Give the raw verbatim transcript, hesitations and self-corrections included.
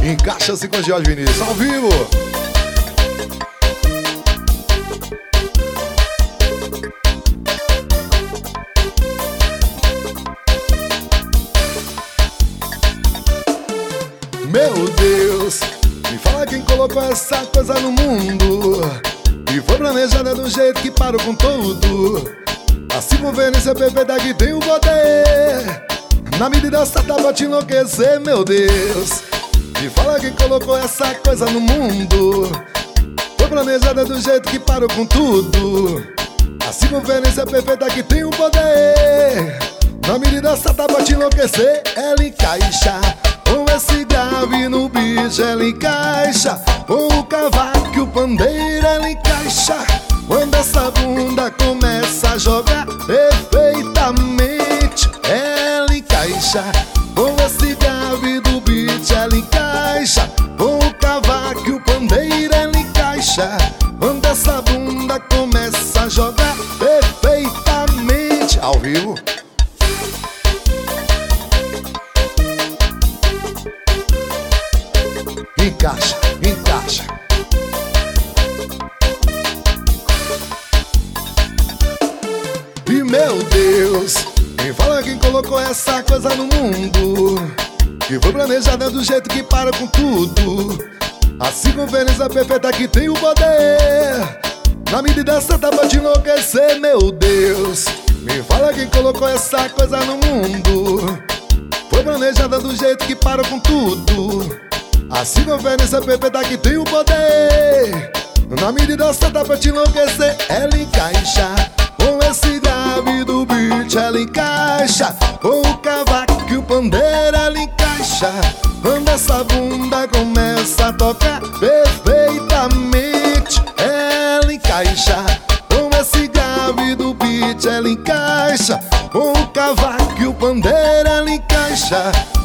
Encaixa-se com Jorge Vinícius, ao vivo. Meu Deus, me fala quem colocou essa coisa no mundo e foi planejada do jeito que parou com tudo. A circunferência perfeita que tem o poder, na medida certa pra te enlouquecer, meu Deus. Me fala quem colocou essa coisa no mundo, foi planejada do jeito que parou com tudo. A circunferência perfeita que tem o poder, na medida certa pra te enlouquecer. Ela encaixa com esse grave no beat, ela encaixa com o cavaco e o pandeiro, ela encaixa quando essa bunda começa a jogar perfeitamente. Ela encaixa com esse grave do beat, ela encaixa com o cavaco e o pandeiro, ela encaixa quando essa bunda começa a jogar perfeitamente. Ao vivo. Encaixa, encaixa. E meu Deus, quem fala quem colocou essa coisa no mundo, que foi planejada do jeito que para com tudo. A circunferência perfeita que tem o poder, na medida certa pra te enlouquecer, meu Deus. Me fala quem colocou essa coisa no mundo, foi planejada do jeito que para com tudo. A circunferência perfeita que tem o poder, na medida certa pra te enlouquecer. Ela encaixa com esse grave do beat, ela encaixa com o cavaco e o pandeiro, ela encaixa quando essa bunda começa a tocar perfeitamente. Ela encaixa com esse grave do beat, ela encaixa com o cavaco e o pandeiro, ela encaixa